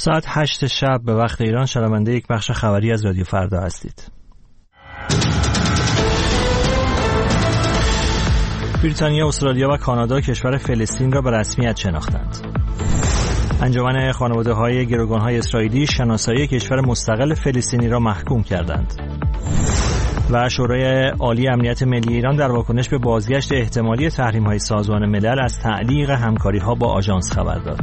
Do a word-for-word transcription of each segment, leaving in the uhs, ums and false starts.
ساعت هشت شب به وقت ایران شنونده یک بخش خبری از رادیو فردا هستید. بریتانیا، استرالیا و کانادا کشور فلسطین را به رسمیت شناختند. انجمن خانواده‌های گروگان‌های اسرائیلی شناسایی کشور مستقل فلسطینی را محکوم کردند. و شورای عالی امنیت ملی ایران در واکنش به بازگشت احتمالی تحریم‌های سازمان ملل از تعلیق همکاری‌ها با آژانس خبر داد.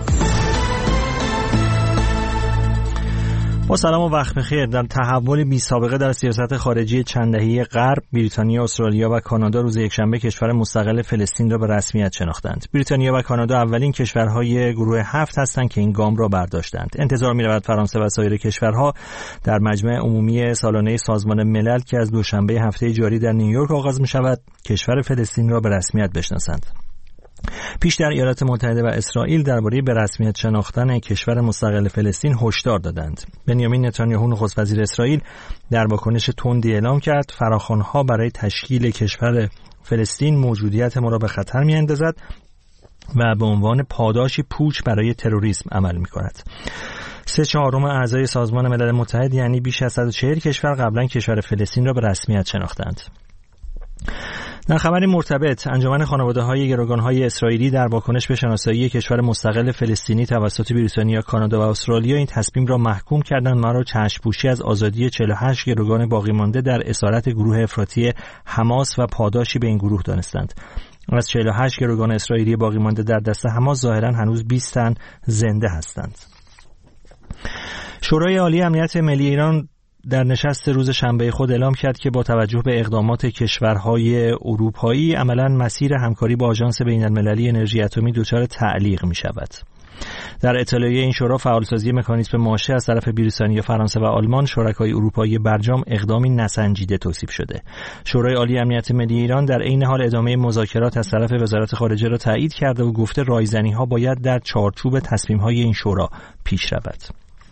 با سلام و وقت بخیر. در تحول بی سابقه در سیاست خارجی چند دهه غرب، بریتانیا، استرالیا و کانادا روز یکشنبه کشور مستقل فلسطین را به رسمیت شناختند. بریتانیا و کانادا اولین کشورهای گروه هفت هستند که این گام را برداشتند. انتظار می‌رود فرانسه و سایر کشورها در مجمع عمومی سالانه سازمان ملل که از دوشنبه هفته جاری در نیویورک آغاز می‌شود، کشور فلسطین را به رسمیت بشناسند. پیش در ایالات متحده و اسرائیل درباره به رسمیت شناختن کشور مستقل فلسطین هشدار دادند. بنیامین نتانیاهو نخست وزیر اسرائیل در واکنش تندی اعلام کرد فراخوان‌ها برای تشکیل کشور فلسطین موجودیت ما را به خطر می‌اندازد و به عنوان پاداشی پوچ برای تروریسم عمل می‌کند. سه چهارم اعضای سازمان ملل متحد یعنی بیش از صد و چهل کشور قبلا کشور فلسطین را به رسمیت شناختند. در خبری مرتبط، انجمن خانواده‌های گروگان‌های اسرائیلی در واکنش به شناسایی کشور مستقل فلسطینی توسط بریتانیا، کانادا و استرالیا این تصمیم را محکوم کردند ما را چشم‌پوشی از آزادی چهل و هشت گروگان باقی مانده در اسارت گروه افراطی حماس و پاداشی به این گروه دانستند. از چهل و هشت گروگان اسرائیلی باقی مانده در دست حماس ظاهراً هنوز بیست تن زنده هستند. شورای عالی امنیت ملی ایران در نشست روز شنبه خود اعلام کرد که با توجه به اقدامات کشورهای اروپایی عملاً مسیر همکاری با آژانس بین‌المللی انرژی اتمی دچار تعلیق می شود. در اطلاعیه این شورا فعالسازی مکانیزم ماشه از طرف بریتانیا، فرانسه و آلمان شرکای اروپایی برجام اقدامی نسنجیده توصیف شده. شورای عالی امنیت ملی ایران در عین حال ادامه مذاکرات از طرف وزارت خارجه را تایید کرده و گفته رایزنی‌ها باید در چارچوب تصمیم‌های این شورا پیش رود.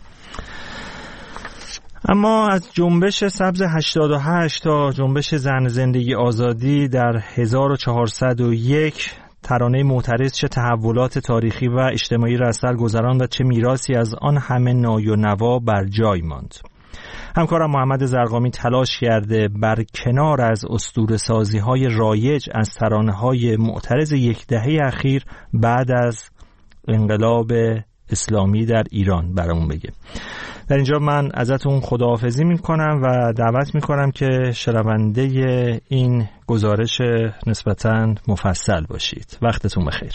اما از جنبش سبز هشتاد و هشت تا جنبش زن زندگی آزادی در هزار و چهارصد و یک ترانه معترض چه تحولات تاریخی و اجتماعی را از سر گذراند و چه میراثی از آن همه نای و نوا بر جای ماند. همکارم محمد زرقامی تلاش کرده بر کنار از اسطوره‌سازی‌های رایج از ترانه‌های معترض یک دهه اخیر بعد از انقلاب اسلامی در ایران برامون بگه. در اینجا من ازتون خداحافظی میکنم و دعوت میکنم که شنونده این گزارش نسبتاً مفصل باشید. وقتتون بخیر.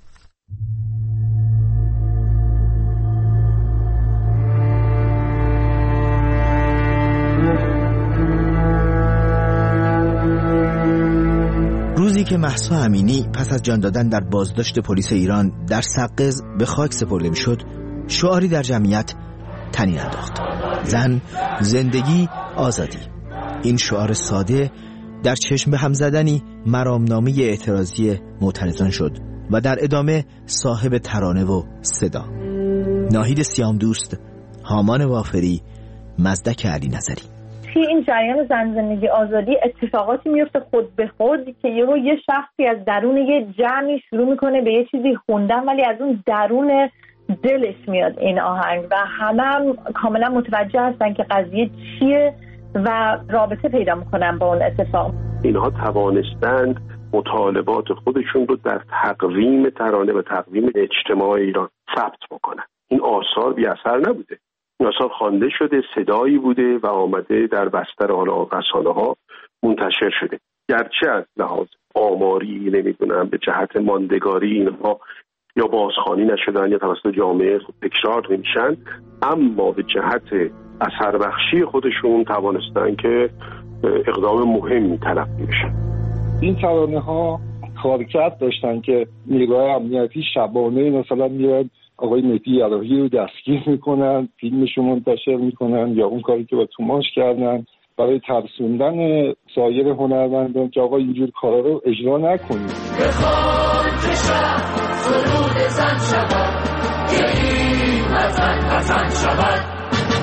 روزی که مهسا امینی پس از جان دادن در بازداشت پلیس ایران در سقز به خاک سپرده میشد، شعاری در جمعیت تنین انداخت: زن، زندگی، آزادی. این شعار ساده در چشم به هم زدنی مرامنامه اعتراضی معترضان شد و در ادامه صاحب ترانه و صدا. ناهید سیام دوست، هامان وافری، مزدک علی نظری. توی این جریان زن زندگی آزادی اتفاقاتی میفته خود به خود که یهو یه شخصی از درون یه جمعی شروع میکنه به یه چیزی خوندن، ولی از اون درون دلش میاد این آهنگ و همه هم کاملا متوجه هستن که قضیه چیه و رابطه پیدا میکنن با اون اتفاق. اینها توانستند مطالبات خودشون رو در تقویم ترانه و تقویم اجتماع ایران ثبت بکنن. این آثار بی اثر نبوده. این آثار خوانده شده، صدایی بوده و آمده در بستر حالا رسانه ها منتشر شده. گرچه از لحاظ آماری نمیدونم به جهت ماندگاری اینها یا بازخوانی نشدن یا توسط جامعه تکرار نمیشن، اما به جهت اثر بخشی خودشون توانستن که اقدام مهمی تلقی بشن. این ترانه ها حرکت داشتن که نیروهای امنیتی شبانه مثلا میاد آقای مهدی یراحی رو دستگیر میکنن، فیلمشو منتشر میکنن، یا اون کاری که با توماش کردن برای ترسوندن سایر هنرمندان که آقا اینجور کارا رو اجرا نکنید. بخوان که شب سرود زن شود، که این وطن وطن شود.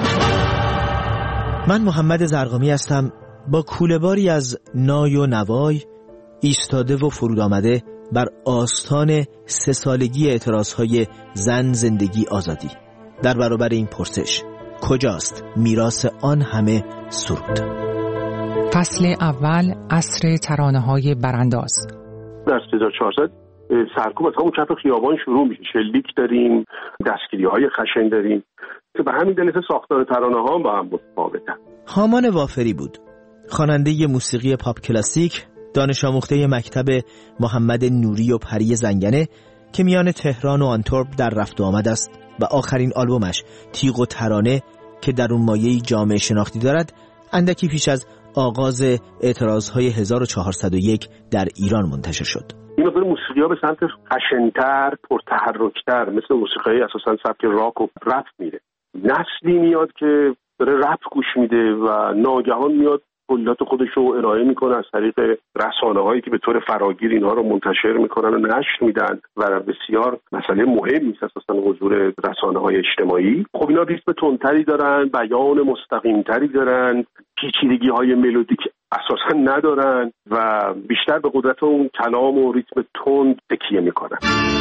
من محمد زرقامی هستم با کوله‌باری از نای و نوای ایستاده و فرود آمده بر آستان سه سالگی اعتراضهای زن زندگی آزادی. در برابر این پرسش کجاست میراث آن همه سرود؟ فصل اول، عصر ترانه‌های برانداز. در سه هزار و چهارصد سرکوب از همون کف خیابان شروع میشه. شلیک داریم، دستگیری‌های خشن داریم که به همین دلیل ساختار ترانه‌ها با هم متفاوتن. هامان وافری بود، خواننده موسیقی پاپ کلاسیک، دانش آموخته مکتب محمد نوری و پری زنگنه که میان تهران و آنتورپ در رفت و آمد است و آخرین آلبومش تیغ و ترانه که در اون مایه‌ای جامعه شناختی دارد اندکی پیش از آغاز اعتراضهای هزار و چهارصد و یک در ایران منتشر شد. این مقدار موسیقی‌ها به سمت خشن‌تر، پرتحرک‌تر، مثل موسیقی اساساً سبک راک و رپ میره. نسلی میاد که داره رپ گوش میده و ناگهان میاد کلیات خودش رو ارائه میکنه از طریق رسانه‌هایی که به طور فراگیر اینها رو منتشر میکنن و نشر میدن و بسیار مسئله مهمی است اساساً حضور رسانه‌های اجتماعی. خب اینا ریتم تندتری دارن، بیان مستقیمتری دارن، پیچیدگی‌های ملودیک اساساً ندارن و بیشتر به قدرت اون کلام و ریتم تند تکیه میکنن.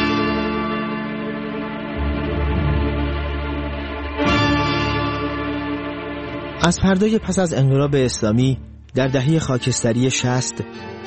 از فردای پس از انقلاب اسلامی در دهه خاکستری شصت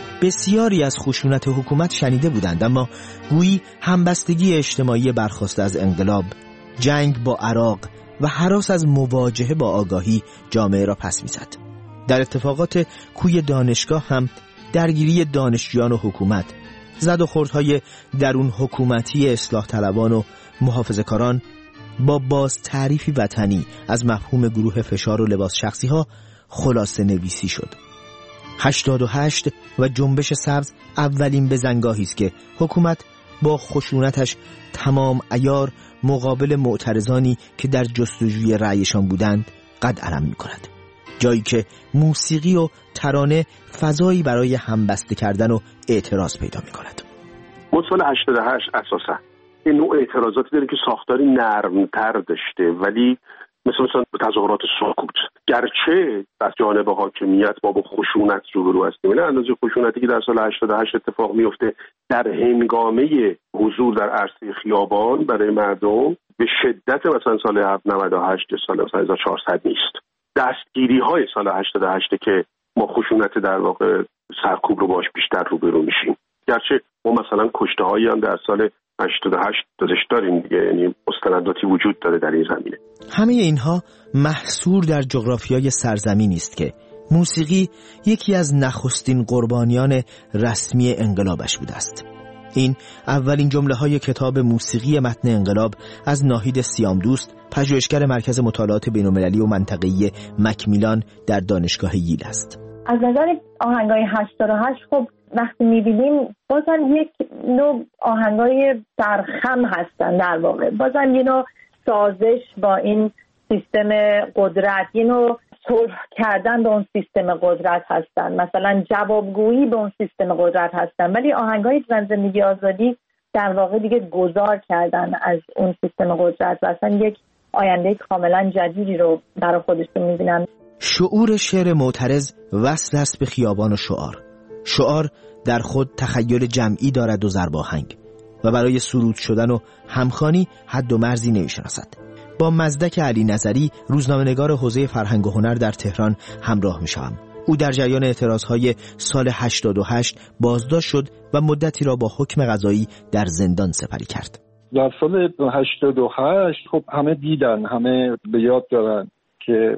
بسیاری از خشونت حکومت شنیده بودند، اما گویی همبستگی اجتماعی برخاسته از انقلاب، جنگ با عراق و هراس از مواجهه با آگاهی جامعه را پس می‌زد. در اتفاقات کوی دانشگاه هم درگیری دانشجویان و حکومت، زد و خوردهای درون حکومتی اصلاح طلبان و محافظه‌کاران با باز تعریفی وطنی از مفهوم گروه فشار و لباس شخصی ها خلاصه نویسی شد. هشتاد و هشت و جنبش سبز اولین بزنگاهی است که حکومت با خشونتش تمام عیار مقابل معترضانی که در جستجوی رأیشان بودند قد علم می کند. جایی که موسیقی و ترانه فضایی برای همبسته کردن و اعتراض پیدا می کند. سال هشتاد و هشت اساسا این نوع اعتراضاتی داره که ساختاری نرمتر داشته، ولی مثل مثلا تظاهرات سکوت، گرچه از جانب حاکمیت ما با خشونت روبرو هستیم، ولی اندازه خشونتی که در سال هشتاد و هشت اتفاق میفته در هنگامه حضور در عرصه خیابان برای مردم به شدت مثلا سال نود و هشت سال هزار و چهارصد نیست. دستگیری های سال هشتاد و هشت که ما خشونت در واقع سرکوب رو باش بیشتر روبرو میشیم، گرچه ما مثلا کشته هایی هم در سال هشتاد و هشت دادش داریم دیگه، یعنی مستنداتی وجود داره در این زمینه. همه اینها محصور در جغرافیای سرزمینی است که موسیقی یکی از نخستین قربانیان رسمی انقلابش بوده است. این اولین جمله های کتاب موسیقی متن انقلاب از ناهید سیام دوست، پژوهشگر مرکز مطالعات بین‌المللی و منطقه‌ای مکمیلان در دانشگاه ییل است. از نظر آهنگای هشتاد و هشت خب وقتی می‌بینیم بازم یک نوع آهنگای درخم هستن، در واقع بازم یه نوع سازش با این سیستم قدرت، یه نوع صلح کردن به اون سیستم قدرت هستن، مثلا جوابگویی به اون سیستم قدرت هستن، ولی آهنگای زن زندگی آزادی در واقع دیگه گذار کردن از اون سیستم قدرت و اصلا یک آینده کاملا جدیدی رو برای خودشون می‌بینن. شعور شعر معترض وصل است به خیابان و شعار. شعار در خود تخیل جمعی دارد و ضرباهنگ و برای سرود شدن و همخوانی حد و مرزی نمی‌شناسد. با مزدک علی نظری، روزنامه‌نگار حوزه فرهنگ و هنر در تهران همراه می‌شوم. او در جریان اعتراضهای سال هشتاد و هشت بازداشت شد و مدتی را با حکم قضایی در زندان سپری کرد. در سال هشتاد و هشت خب همه دیدن، همه به یاد دارن که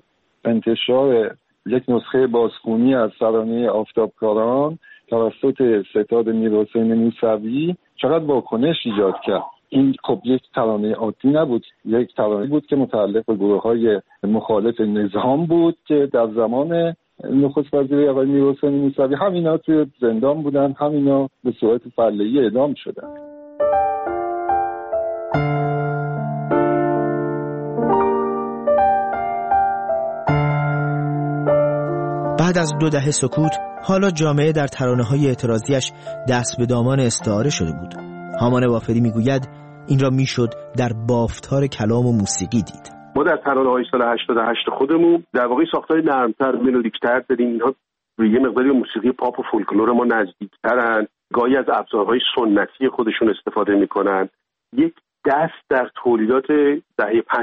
انتشار یک نسخه بازخوانی از ترانه آفتابکاران توسط ستاد میرحسین موسوی چقدر واکنش ایجاد کرد. این خب یک ترانه عادی نبود، یک ترانه بود که متعلق به گروه‌های مخالف نظام بود که در زمان نخست وزیر آقای میرحسین موسوی همینا توی زندان بودن، همینا به صورت فعلیه اعدام شدن. بعد از دو دهه سکوت، حالا جامعه در ترانه‌های اعتراضیش دست به دامان استعاره شده بود. هامان وافری میگوید این را میشد در بافتار کلام و موسیقی دید. ما در ترانه‌های سال هشتاد و هشت خودمون در واقع ساختار نرمتر، ملودیک‌تر داریم. اینها به یه مقداری موسیقی پاپ و فولکلور ما نزدیک‌ترن، گاهی از ابزارهای سنتی خودشون استفاده میکنن. یک دست در تولیدات دهه